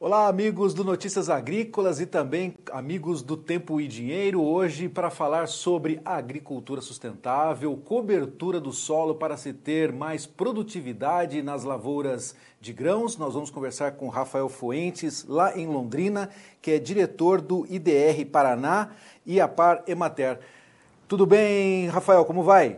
Olá, amigos do Notícias Agrícolas e também amigos do Tempo e Dinheiro. Hoje, para falar sobre agricultura sustentável, cobertura do solo para se ter mais produtividade nas lavouras de grãos, nós vamos conversar com Rafael Fuentes, lá em Londrina, que é diretor do IDR Paraná e a Par Emater. Tudo bem, Rafael? Como vai?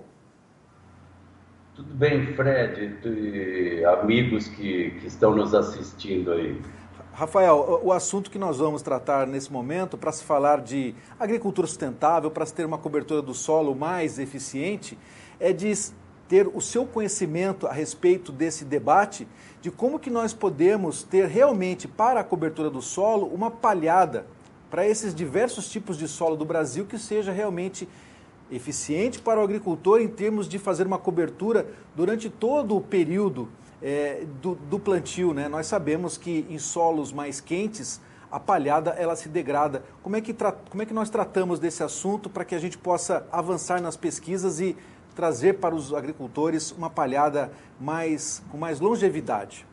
Tudo bem, Fred, e amigos que estão nos assistindo aí. Rafael, o assunto que nós vamos tratar nesse momento, para se falar de agricultura sustentável, para se ter uma cobertura do solo mais eficiente, é de ter o seu conhecimento a respeito desse debate, de como que nós podemos ter realmente para a cobertura do solo uma palhada para esses diversos tipos de solo do Brasil que seja realmente eficiente para o agricultor em termos de fazer uma cobertura durante todo o período do plantio, né? Nós sabemos que em solos mais quentes a palhada ela se degrada. Como é que nós tratamos desse assunto para que a gente possa avançar nas pesquisas e trazer para os agricultores uma palhada com mais longevidade?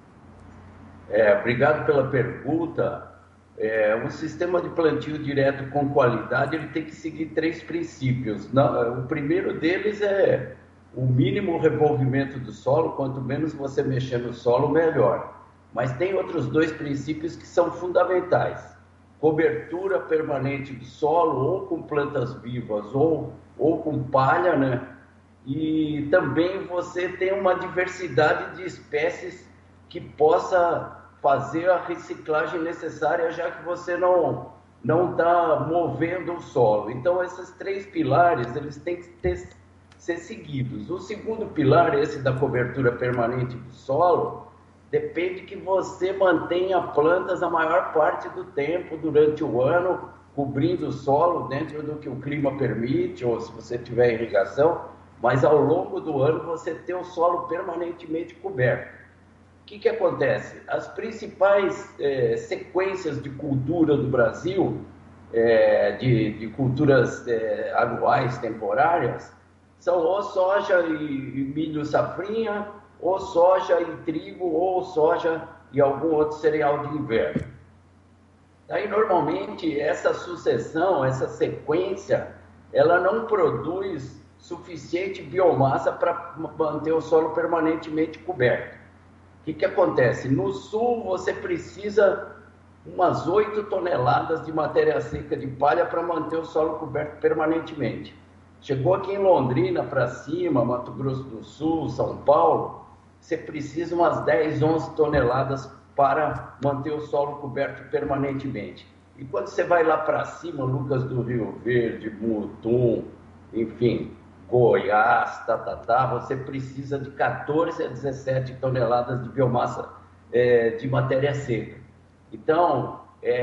Obrigado pela pergunta. Um sistema de plantio direto com qualidade, ele tem que seguir três princípios. O primeiro deles é o mínimo revolvimento do solo. Quanto menos você mexer no solo, melhor. Mas tem outros dois princípios que são fundamentais. Cobertura permanente do solo, ou com plantas vivas, ou com palha, né? E também você tem uma diversidade de espécies que possa fazer a reciclagem necessária, já que você não está movendo o solo. Então, esses três pilares, eles têm que ser seguidos. O segundo pilar, esse da cobertura permanente do solo, depende que você mantenha plantas a maior parte do tempo, durante o ano, cobrindo o solo dentro do que o clima permite, ou se você tiver irrigação, mas ao longo do ano você ter o solo permanentemente coberto. O que acontece? As principais sequências de cultura do Brasil, de culturas anuais, temporárias, são ou soja e milho safrinha, ou soja e trigo, ou soja e algum outro cereal de inverno. Daí, normalmente, essa sucessão, essa sequência, ela não produz suficiente biomassa para manter o solo permanentemente coberto. O que acontece? No sul, você precisa umas 8 toneladas de matéria seca de palha para manter o solo coberto permanentemente. Chegou aqui em Londrina para cima, Mato Grosso do Sul, São Paulo, você precisa umas 10, 11 toneladas para manter o solo coberto permanentemente. E quando você vai lá para cima, Lucas do Rio Verde, Mutum, enfim, Goiás, você precisa de 14 a 17 toneladas de biomassa de matéria seca. Então,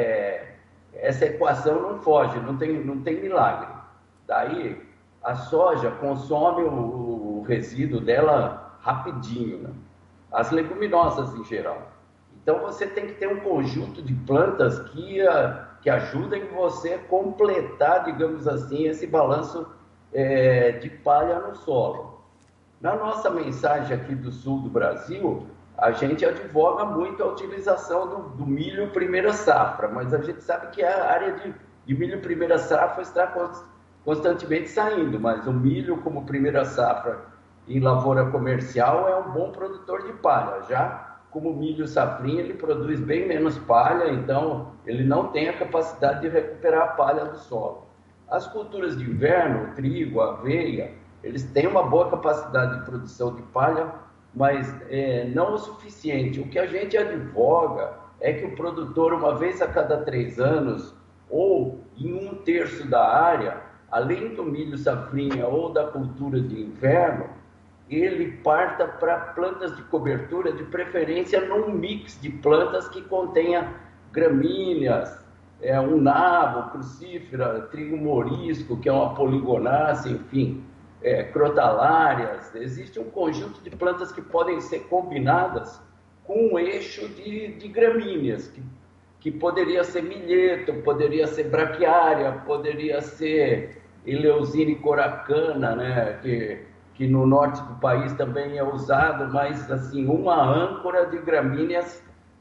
essa equação não foge, não tem milagre. Daí, a soja consome o resíduo dela rapidinho, né? As leguminosas em geral. Então, você tem que ter um conjunto de plantas que ajudem você a completar, digamos assim, esse balanço de palha no solo. Na nossa mensagem aqui do sul do Brasil, a gente advoga muito a utilização do milho primeira safra, mas a gente sabe que a área de milho primeira safra está constantemente saindo, mas o milho como primeira safra em lavoura comercial é um bom produtor de palha. Já como milho safrinha, ele produz bem menos palha, então ele não tem a capacidade de recuperar a palha do solo. As culturas de inverno, o trigo, a aveia, eles têm uma boa capacidade de produção de palha, mas não o suficiente. O que a gente advoga é que o produtor, uma vez a cada 3 anos, ou em 1/3 da área, além do milho safrinha ou da cultura de inverno, ele parta para plantas de cobertura, de preferência num mix de plantas que contenha gramíneas, um nabo, crucífera, trigo morisco, que é uma poligonácea, enfim, crotalárias. Existe um conjunto de plantas que podem ser combinadas com um eixo de gramíneas, que poderia ser milheto, poderia ser braquiária, poderia ser Eleusine coracana, né, que no norte do país também é usado, mas assim, uma âncora de gramíneas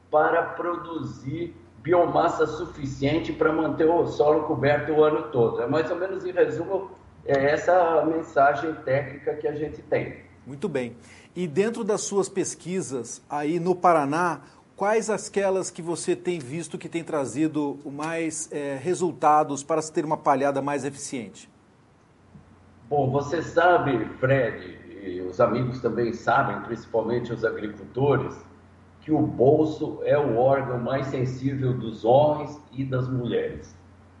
para produzir biomassa suficiente para manter o solo coberto o ano todo. É mais ou menos, em resumo, essa mensagem técnica que a gente tem. Muito bem. E dentro das suas pesquisas aí no Paraná, quais aquelas que você tem visto que tem trazido mais resultados para se ter uma palhada mais eficiente? Bom, você sabe, Fred, e os amigos também sabem, principalmente os agricultores, que o bolso é o órgão mais sensível dos homens e das mulheres.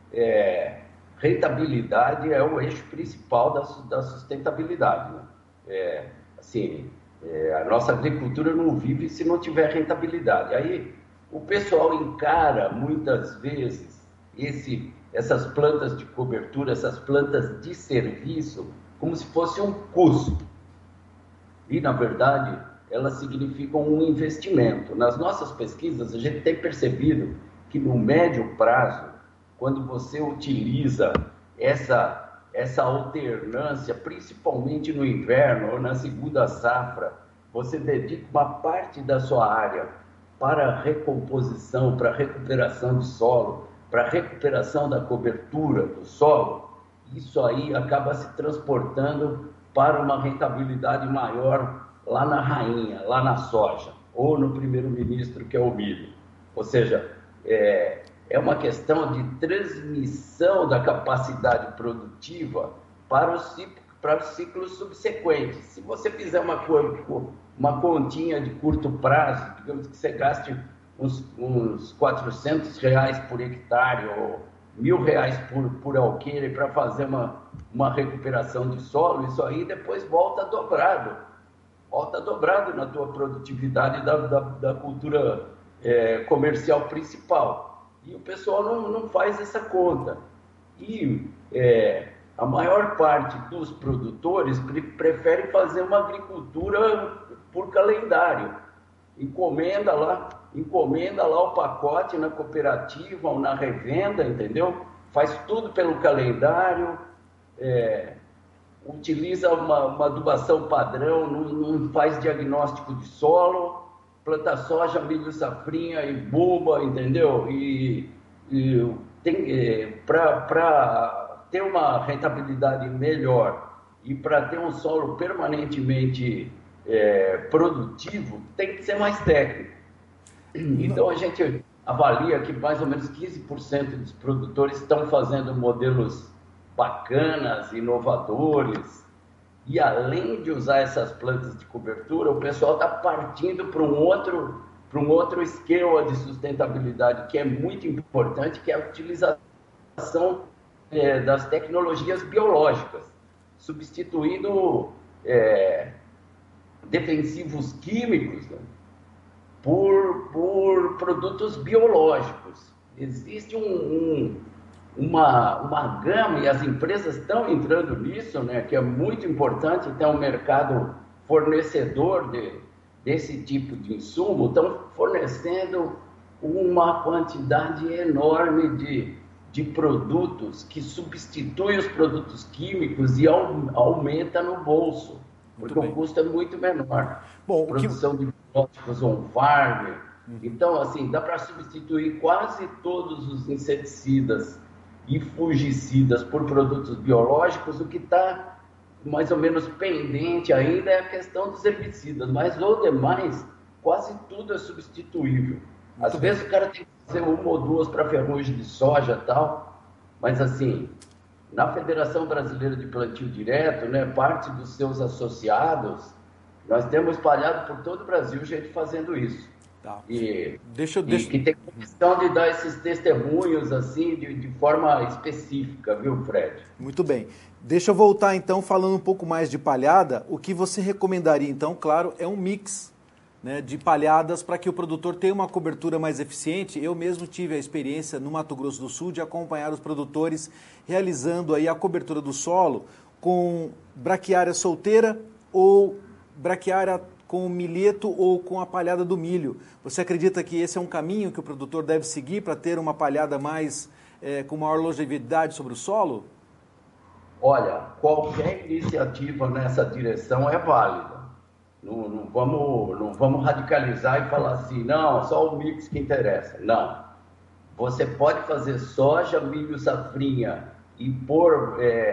Rentabilidade é o eixo principal da sustentabilidade, né? A nossa agricultura não vive se não tiver rentabilidade. Aí o pessoal encara muitas vezes essas plantas de cobertura, essas plantas de serviço, como se fosse um custo. E, na verdade, elas significam um investimento. Nas nossas pesquisas, a gente tem percebido que no médio prazo, quando você utiliza essa alternância, principalmente no inverno ou na segunda safra, você dedica uma parte da sua área para recomposição, para recuperação de solo, para recuperação da cobertura do solo, isso aí acaba se transportando para uma rentabilidade maior lá na rainha, lá na soja, ou no primeiro-ministro, que é o milho. Ou seja, é uma questão de transmissão da capacidade produtiva para os ciclos subsequentes. Se você fizer uma continha de curto prazo, digamos que você gaste uns R$400 por hectare ou R$1.000 por alqueire para fazer uma recuperação de solo, isso aí depois volta dobrado na tua produtividade da cultura comercial principal. E o pessoal não faz essa conta. E a maior parte dos produtores prefere fazer uma agricultura por calendário. Encomenda lá o pacote na cooperativa ou na revenda, entendeu? Faz tudo pelo calendário, utiliza uma adubação padrão, não faz diagnóstico de solo, planta soja, milho, safrinha e buba, entendeu? E para ter uma rentabilidade melhor e para ter um solo permanentemente produtivo, tem que ser mais técnico. Então a gente avalia que mais ou menos 15% dos produtores estão fazendo modelos bacanas, inovadores, e além de usar essas plantas de cobertura, o pessoal está partindo para um outro esquema de sustentabilidade que é muito importante, que é a utilização das tecnologias biológicas, substituindo defensivos químicos, né, por produtos biológicos. Existe uma gama, e as empresas estão entrando nisso, né, que é muito importante ter um mercado fornecedor desse tipo de insumo, estão fornecendo uma quantidade enorme de produtos que substituem os produtos químicos e aumenta no bolso, porque o custo é muito menor. Bom, produção de biológicos on-farm. Então, assim, dá para substituir quase todos os inseticidas e fungicidas por produtos biológicos. O que está mais ou menos pendente ainda é a questão dos herbicidas, mas o demais, quase tudo é substituível. Às vezes o cara tem que fazer uma ou duas para ferrugem de soja e tal, mas assim, na Federação Brasileira de Plantio Direto, né, parte dos seus associados, nós temos espalhado por todo o Brasil gente fazendo isso. Tá. E que tem condição de dar esses testemunhos assim de forma específica, viu, Fred? Muito bem. Deixa eu voltar então falando um pouco mais de palhada. O que você recomendaria então, claro, é um mix, né, de palhadas para que o produtor tenha uma cobertura mais eficiente. Eu mesmo tive a experiência no Mato Grosso do Sul de acompanhar os produtores realizando aí a cobertura do solo com braquiária solteira ou braquiária com o milheto ou com a palhada do milho. Você acredita que esse é um caminho que o produtor deve seguir para ter uma palhada mais com maior longevidade sobre o solo? Olha, qualquer iniciativa nessa direção é válida. não vamos radicalizar e falar assim, não, só o mix que interessa. Não. Você pode fazer soja, milho, safrinha e pôr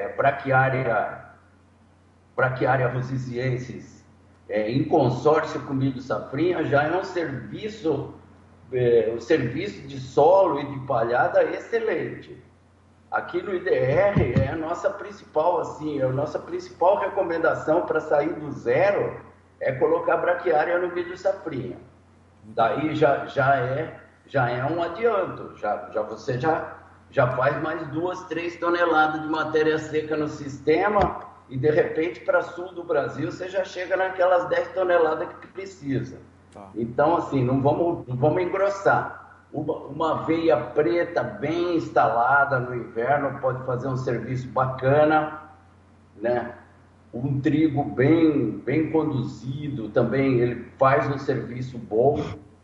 braquiária rosiziensis em consórcio com milho safrinha, já é um serviço de solo e de palhada excelente. Aqui no IDR é a nossa principal recomendação para sair do zero é colocar braquiária no milho safrinha. Daí já é um adianto, você já faz mais 2, 3 toneladas de matéria seca no sistema e de repente para sul do Brasil você já chega naquelas 10 toneladas que precisa. Tá. Então assim, não vamos engrossar. Uma aveia preta bem instalada no inverno pode fazer um serviço bacana, né? Um trigo bem conduzido também, ele faz um serviço bom.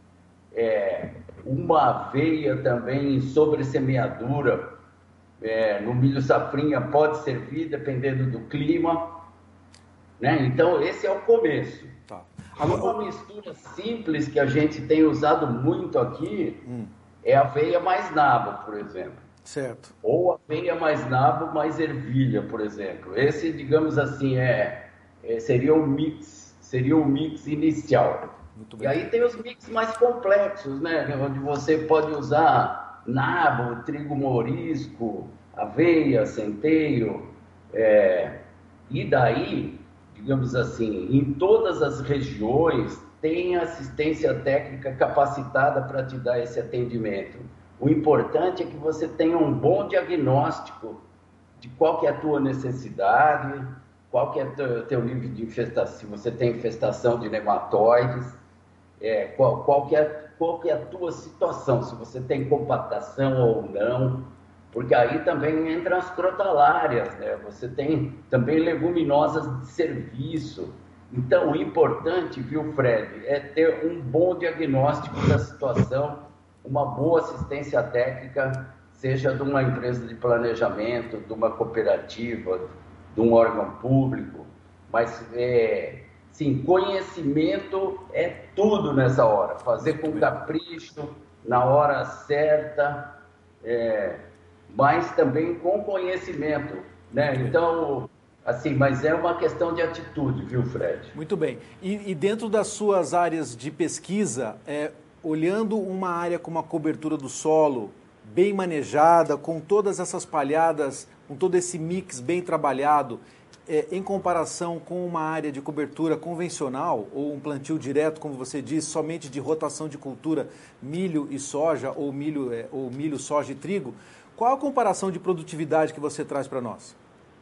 Uma aveia também em sobressemeadura, no milho safrinha pode servir, dependendo do clima, né? Então, esse é o começo. Tá. Uma mistura simples que a gente tem usado muito aqui é aveia mais nabo, por exemplo. Certo. Ou aveia mais nabo, mais ervilha, por exemplo. Esse, digamos assim, seria o mix inicial. Muito bem. E aí tem os mix mais complexos, né? Onde você pode usar nabo, trigo morisco, aveia, centeio. E daí, digamos assim, em todas as regiões tem assistência técnica capacitada para te dar esse atendimento. O importante é que você tenha um bom diagnóstico de qual que é a tua necessidade, qual que é o teu nível de infestação, se você tem infestação de nematóides, qual que é a tua situação, se você tem compactação ou não, porque aí também entram as crotalárias, né? Você tem também leguminosas de serviço. Então, o importante, viu, Fred, é ter um bom diagnóstico da situação, uma boa assistência técnica, seja de uma empresa de planejamento, de uma cooperativa, de um órgão público, mas, sim, conhecimento é tudo nessa hora, fazer com capricho, na hora certa, mas também com conhecimento, né? Então, assim, mas é uma questão de atitude, viu, Fred? Muito bem. E dentro das suas áreas de pesquisa, olhando uma área com uma cobertura do solo bem manejada, com todas essas palhadas, com todo esse mix bem trabalhado, em comparação com uma área de cobertura convencional ou um plantio direto, como você diz, somente de rotação de cultura, milho e soja, ou milho, soja e trigo, qual a comparação de produtividade que você traz para nós?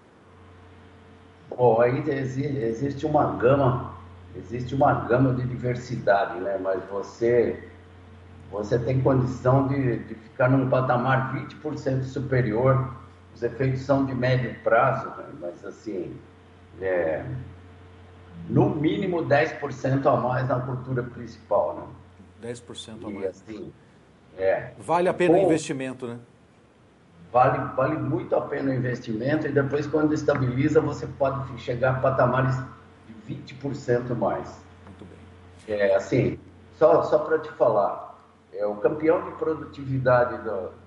Bom, aí existe uma gama de diversidade, né? Mas você tem condição de ficar num patamar 20% superior. Os efeitos são de médio prazo, né? Mas assim, no mínimo 10% a mais na cultura principal, né? 10% a mais. E assim, vale a pena o investimento, né? Vale muito a pena o investimento e depois, quando estabiliza, você pode chegar a patamares de 20% mais. Muito bem. Assim, só para te falar, o campeão de produtividade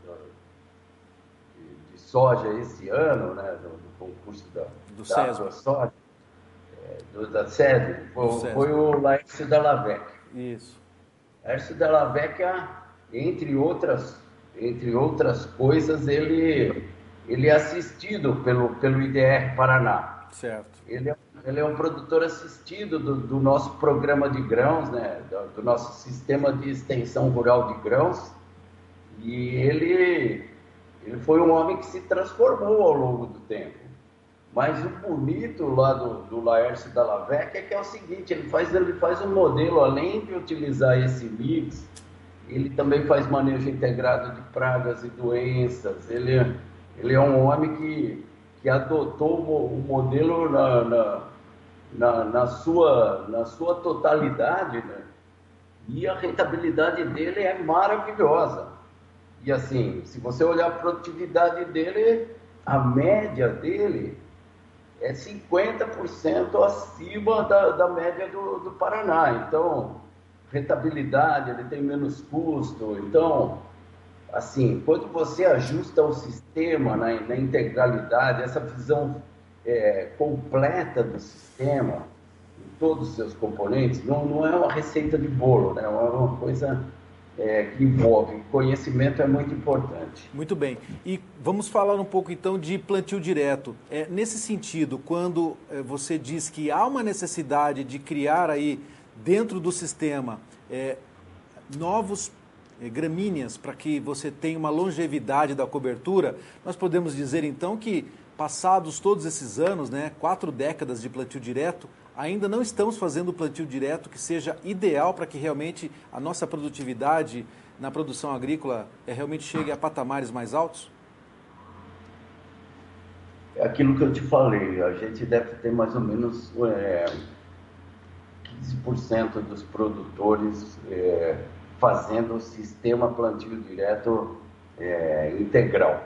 de soja esse ano, né, do concurso do SESB, da SESB, foi o Laércio Dallavec. Isso. Laércio Dallavec, entre outras coisas, ele é assistido pelo IDR Paraná. Certo. Ele é um produtor assistido do nosso programa de grãos, né? Do nosso sistema de extensão rural de grãos. E ele foi um homem que se transformou ao longo do tempo. Mas o bonito lá do Laércio Dallavec é que é o seguinte, ele faz um modelo, além de utilizar esse mix, ele também faz manejo integrado de pragas e doenças. Ele é um homem que adotou o modelo na sua totalidade, né? E a rentabilidade dele é maravilhosa. E assim, se você olhar a produtividade dele, a média dele é 50% acima da média do Paraná. Então, rentabilidade, ele tem menos custo. Então, assim, quando você ajusta o sistema na integralidade, essa visão completa do sistema, em todos os seus componentes, não é uma receita de bolo, né? É uma coisa que envolve. Conhecimento é muito importante. Muito bem. E vamos falar um pouco então de plantio direto. Nesse sentido, quando você diz que há uma necessidade de criar aí dentro do sistema novos gramíneas para que você tenha uma longevidade da cobertura, nós podemos dizer então que passados todos esses anos, 4 décadas de plantio direto, ainda não estamos fazendo o plantio direto que seja ideal para que realmente a nossa produtividade na produção agrícola realmente chegue a patamares mais altos? É aquilo que eu te falei, a gente deve ter mais ou menos 15% dos produtores fazendo o sistema plantio direto integral.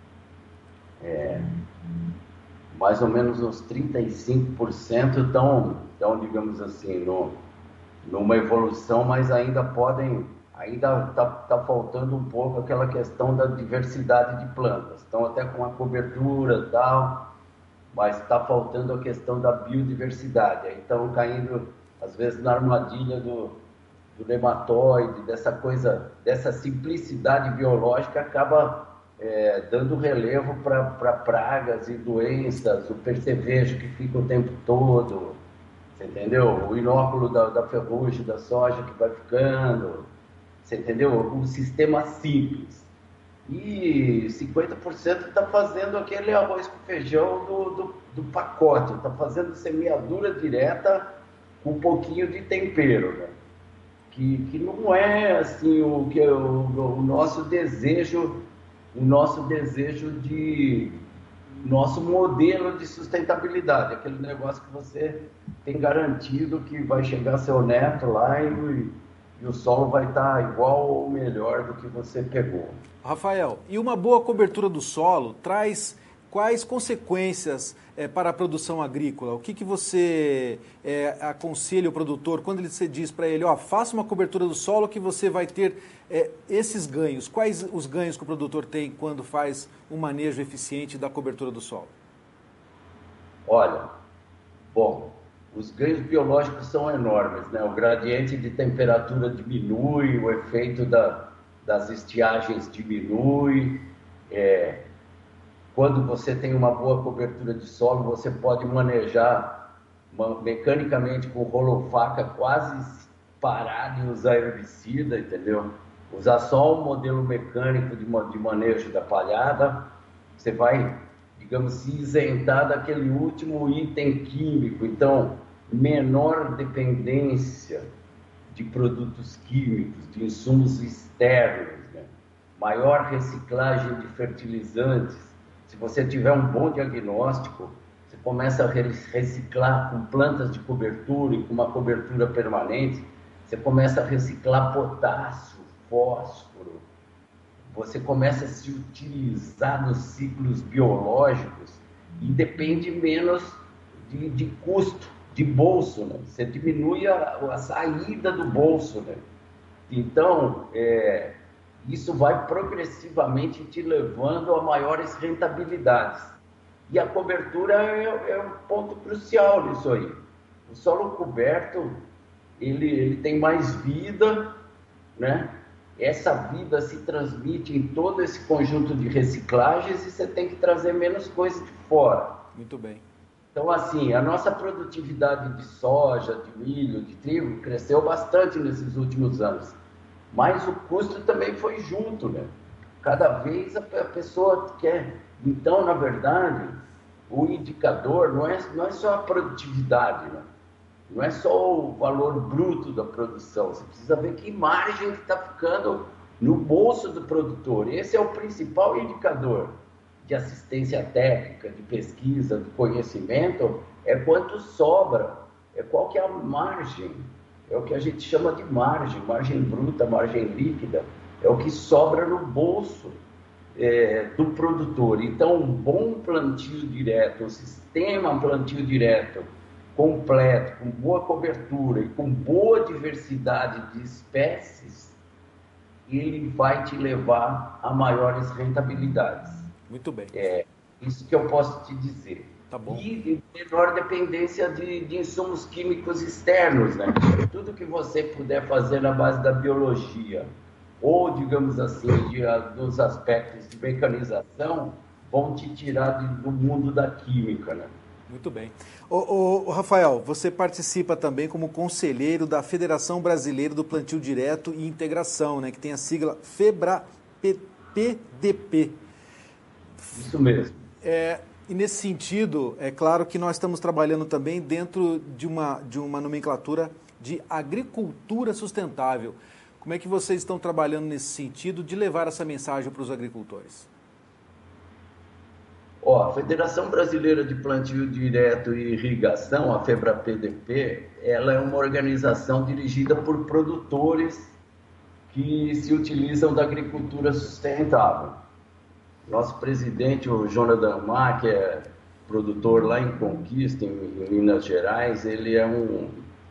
Mais ou menos uns 35% estão, digamos assim, numa evolução, mas ainda está faltando um pouco aquela questão da diversidade de plantas. Estão até com a cobertura e tal, mas está faltando a questão da biodiversidade. Aí estão caindo, às vezes, na armadilha do nematóide, dessa simplicidade biológica, acaba dando relevo para pragas e doenças, o percevejo que fica o tempo todo, você entendeu? O inóculo da ferrugem, da soja que vai ficando, você entendeu? O sistema simples. E 50% está fazendo aquele arroz com feijão do pacote, está fazendo semeadura direta com um pouquinho de tempero, né? Que não é assim o nosso desejo, nosso modelo de sustentabilidade, aquele negócio que você tem garantido que vai chegar seu neto lá e o solo vai estar igual ou melhor do que você pegou. Rafael, e uma boa cobertura do solo traz quais consequências para a produção agrícola? O que você aconselha o produtor quando você diz para ele, faça uma cobertura do solo que você vai ter esses ganhos? Quais os ganhos que o produtor tem quando faz um manejo eficiente da cobertura do solo? Olha, os ganhos biológicos são enormes, né? O gradiente de temperatura diminui, o efeito das estiagens diminui. Quando você tem uma boa cobertura de solo, você pode manejar mecanicamente com rolo-faca, quase parar de usar herbicida, entendeu? Usar só um modelo mecânico de manejo da palhada, você vai, digamos, se isentar daquele último item químico. Então, menor dependência de produtos químicos, de insumos externos, né? Maior reciclagem de fertilizantes. Se você tiver um bom diagnóstico, você começa a reciclar com plantas de cobertura e com uma cobertura permanente, você começa a reciclar potássio, fósforo, você começa a se utilizar nos ciclos biológicos e depende menos de custo, de bolso, né? Você diminui a saída do bolso, né? Então, isso vai progressivamente te levando a maiores rentabilidades. E a cobertura é um ponto crucial nisso aí. O solo coberto, ele tem mais vida, né? Essa vida se transmite em todo esse conjunto de reciclagens e você tem que trazer menos coisa de fora. Muito bem. Então, assim, a nossa produtividade de soja, de milho, de trigo cresceu bastante nesses últimos anos. Mas o custo também foi junto, né? Cada vez a pessoa quer. Então, na verdade, o indicador não é só a produtividade, né? Não é só o valor bruto da produção. Você precisa ver que margem que está ficando no bolso do produtor. Esse é o principal indicador de assistência técnica, de pesquisa, de conhecimento, é quanto sobra, qual que é a margem. É o que a gente chama de margem bruta, margem líquida, é o que sobra no bolso do produtor. Então, um bom plantio direto, um sistema plantio direto completo, com boa cobertura e com boa diversidade de espécies, ele vai te levar a maiores rentabilidades. Muito bem. É isso que eu posso te dizer. Tá bom. E menor dependência de insumos químicos externos, né? Tudo que você puder fazer na base da biologia, ou, digamos assim, dos aspectos de mecanização, vão te tirar do mundo da química, né? Muito bem. Ô, Rafael, você participa também como conselheiro da Federação Brasileira do Plantio Direto e Integração, né, que tem a sigla FEBRA-PDP. Isso mesmo. E nesse sentido, é claro que nós estamos trabalhando também dentro de uma nomenclatura de agricultura sustentável. Como é que vocês estão trabalhando nesse sentido de levar essa mensagem para os agricultores? A Federação Brasileira de Plantio Direto e Irrigação, a FEBRA-PDP, ela é uma organização dirigida por produtores que se utilizam da agricultura sustentável. Nosso presidente, o Jonathan Mar, que é produtor lá em Conquista, em Minas Gerais, ele é um,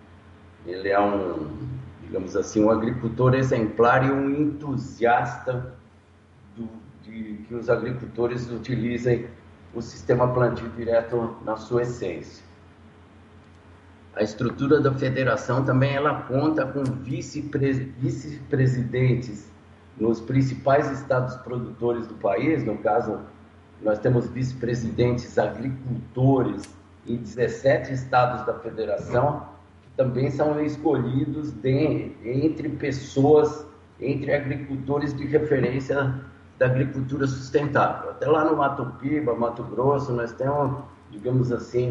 digamos assim, um agricultor exemplar e um entusiasta de que os agricultores utilizem o sistema plantio direto na sua essência. A estrutura da federação também ela conta com vice-presidentes nos principais estados produtores do país. No caso, nós temos vice-presidentes agricultores em 17 estados da federação, que também são escolhidos entre pessoas, entre agricultores de referência da agricultura sustentável. Até lá no Mato Piba, Mato Grosso, nós temos, digamos assim,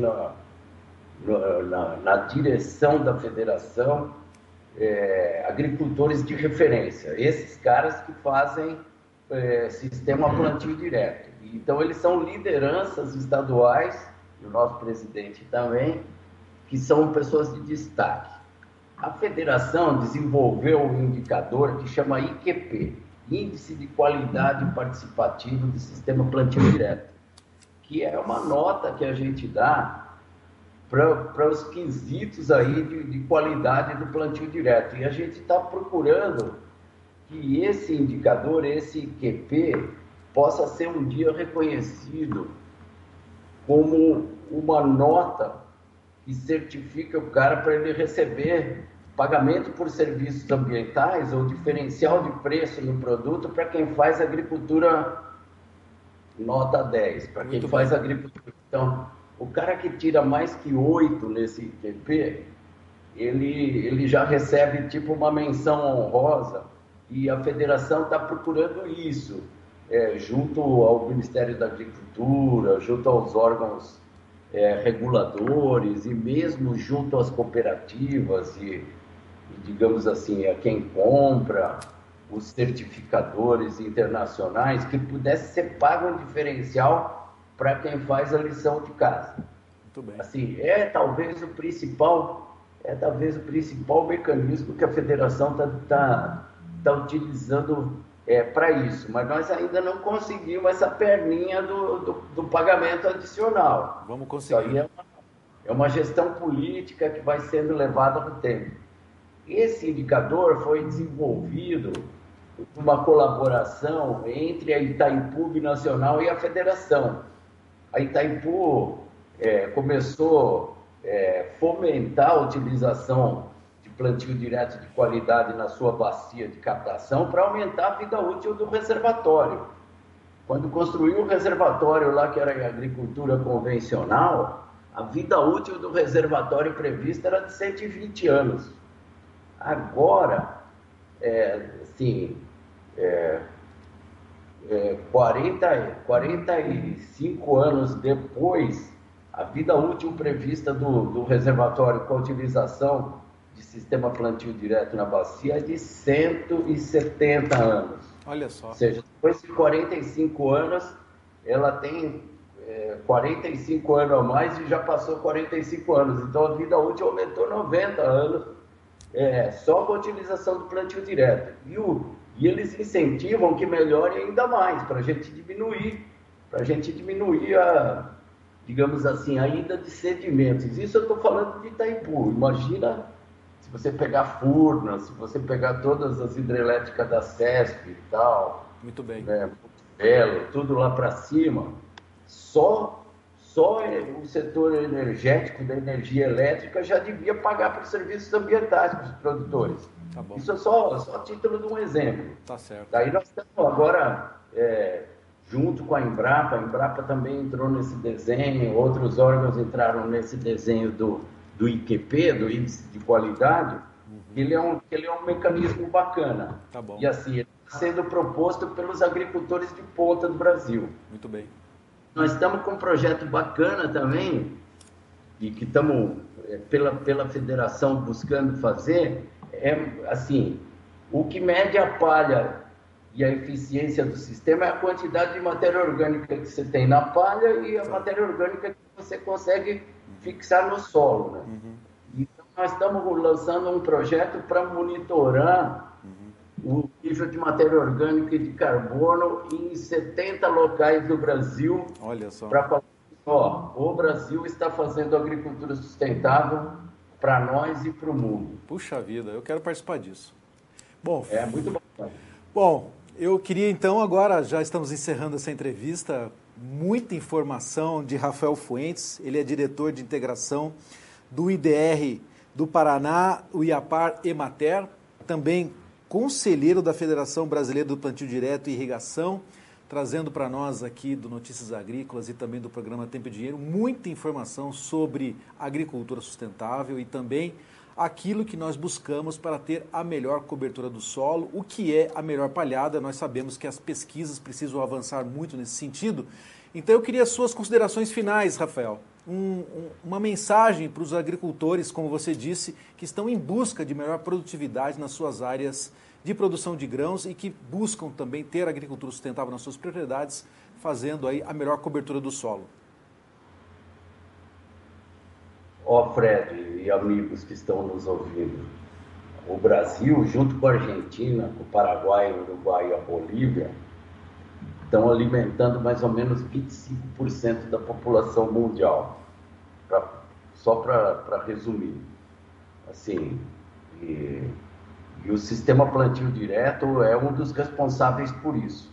na direção da federação, agricultores de referência. Esses caras que fazem sistema plantio direto. Então, eles são lideranças estaduais, e o nosso presidente também, que são pessoas de destaque. A federação desenvolveu um indicador que chama IQP, Índice de Qualidade Participativo do Sistema Plantio Direto, que é uma nota que a gente dá para os quesitos aí de qualidade do plantio direto. E a gente está procurando que esse indicador, esse IQP, possa ser um dia reconhecido como uma nota que certifica o cara para ele receber pagamento por serviços ambientais ou diferencial de preço no produto para quem faz agricultura nota 10, para quem faz agricultura. Então, o cara que tira mais que 8 nesse IQP, ele já recebe tipo uma menção honrosa, e a federação está procurando isso, junto ao Ministério da Agricultura, junto aos órgãos reguladores e mesmo junto às cooperativas e, digamos assim, a quem compra, os certificadores internacionais, que pudesse ser pago um diferencial para quem faz a lição de casa. Muito bem. Assim, talvez o principal mecanismo que a federação está utilizando para isso, mas nós ainda não conseguimos essa perninha do pagamento adicional. Vamos conseguir. Isso aí é uma gestão política que vai sendo levada no tempo. Esse indicador foi desenvolvido uma colaboração entre a Itaipu Binacional e a Federação. A Itaipu começou a fomentar a utilização de plantio direto de qualidade na sua bacia de captação para aumentar a vida útil do reservatório. Quando construiu o reservatório lá, que era a agricultura convencional, a vida útil do reservatório prevista era de 120 anos. Agora, 45 anos depois, a vida útil prevista do reservatório com a utilização de sistema plantio direto na bacia é de 170 anos. Olha só. Ou seja, depois de 45 anos, ela tem 45 anos a mais e já passou 45 anos. Então, a vida útil aumentou 90 anos só com a utilização do plantio direto. E E eles incentivam que melhore ainda mais, para a gente diminuir digamos assim, a ida de sedimentos. Isso eu estou falando de Itaipu. Imagina se você pegar Furnas, se você pegar todas as hidrelétricas da CESP e tal. Muito bem. Né, Belo, tudo lá para cima. Só o setor energético da energia elétrica já devia pagar por serviços ambientais para os produtores. Tá bom. Isso é só título de um exemplo. Tá certo. Daí nós estamos agora, junto com a Embrapa também entrou nesse desenho, outros órgãos entraram nesse desenho do IQP, do Índice de Qualidade, ele é um mecanismo bacana. Tá bom. E assim, ele está sendo proposto pelos agricultores de ponta do Brasil. Muito bem. Nós estamos com um projeto bacana também, e que estamos, pela federação, buscando fazer, assim, o que mede a palha e a eficiência do sistema é a quantidade de matéria orgânica que você tem na palha e a matéria orgânica que você consegue fixar no solo, né? Então, nós estamos lançando um projeto para monitorar o nível de matéria orgânica e de carbono em 70 locais do Brasil. Olha só. Para falar, o Brasil está fazendo agricultura sustentável para nós e para o mundo. Puxa vida, eu quero participar disso. Bom, é muito bacana. Bom, eu queria então agora, já estamos encerrando essa entrevista, muita informação de Rafael Fuentes, ele é diretor de integração do IDR do Paraná, o IAPAR Emater, também conselheiro da Federação Brasileira do Plantio Direto e Irrigação, trazendo para nós aqui do Notícias Agrícolas e também do programa Tempo e Dinheiro muita informação sobre agricultura sustentável e também aquilo que nós buscamos para ter a melhor cobertura do solo, o que é a melhor palhada. Nós sabemos que as pesquisas precisam avançar muito nesse sentido. Então eu queria as suas considerações finais, Rafael. Uma mensagem para os agricultores, como você disse, que estão em busca de melhor produtividade nas suas áreas de produção de grãos e que buscam também ter agricultura sustentável nas suas propriedades, fazendo aí a melhor cobertura do solo. Fred e amigos que estão nos ouvindo, o Brasil, junto com a Argentina, com o Paraguai, o Uruguai e a Bolívia, estão alimentando mais ou menos 25% da população mundial. Só para resumir. Assim, e o sistema plantio direto é um dos responsáveis por isso.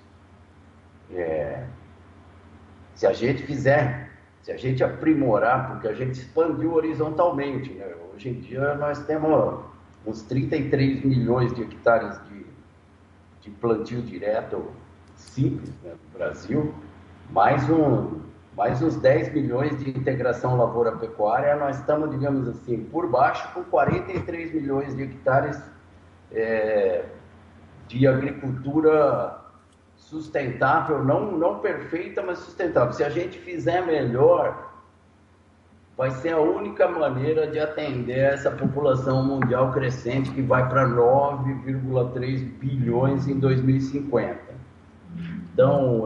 Se a gente aprimorar, porque a gente expandiu horizontalmente, né? Hoje em dia nós temos uns 33 milhões de hectares de plantio direto simples, né, no Brasil, mais uns 10 milhões de integração lavoura-pecuária. Nós estamos, digamos assim, por baixo, com 43 milhões de hectares de agricultura sustentável, não perfeita, mas sustentável. Se a gente fizer melhor, vai ser a única maneira de atender essa população mundial crescente que vai para 9,3 bilhões em 2050. Então,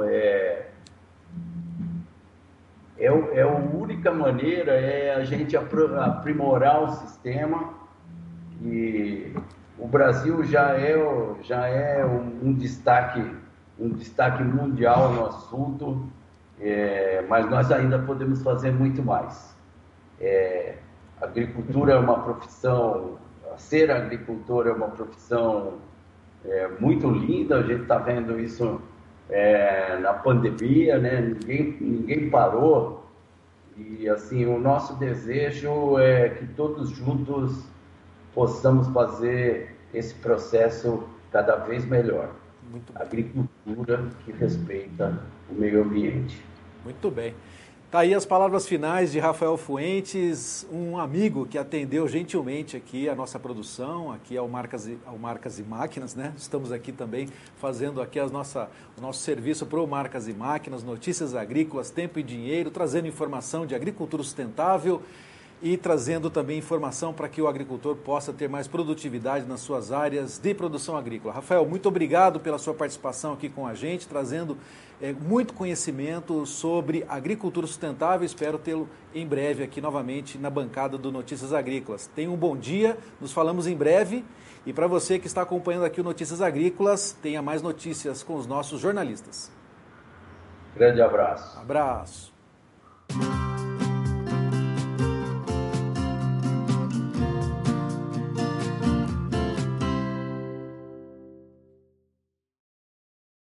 a única maneira é a gente aprimorar o sistema, e o Brasil já é um destaque mundial no assunto, mas nós ainda podemos fazer muito mais. Agricultura é uma profissão, ser agricultor é uma profissão muito linda. A gente está vendo isso na pandemia, né? Ninguém parou, e assim, o nosso desejo é que todos juntos possamos fazer esse processo cada vez melhor. Agricultura que respeita o meio ambiente. Muito bem. Tá aí as palavras finais de Rafael Fuentes, um amigo que atendeu gentilmente aqui a nossa produção, aqui ao Marcas e Máquinas, né? Estamos aqui também fazendo aqui o nosso serviço para o Marcas e Máquinas, Notícias Agrícolas, Tempo e Dinheiro, trazendo informação de agricultura sustentável. e trazendo também informação para que o agricultor possa ter mais produtividade nas suas áreas de produção agrícola. Rafael, muito obrigado pela sua participação aqui com a gente, trazendo muito conhecimento sobre agricultura sustentável. Espero tê-lo em breve aqui novamente na bancada do Notícias Agrícolas. Tenha um bom dia, nos falamos em breve. E para você que está acompanhando aqui o Notícias Agrícolas, tenha mais notícias com os nossos jornalistas. Grande abraço. Abraço.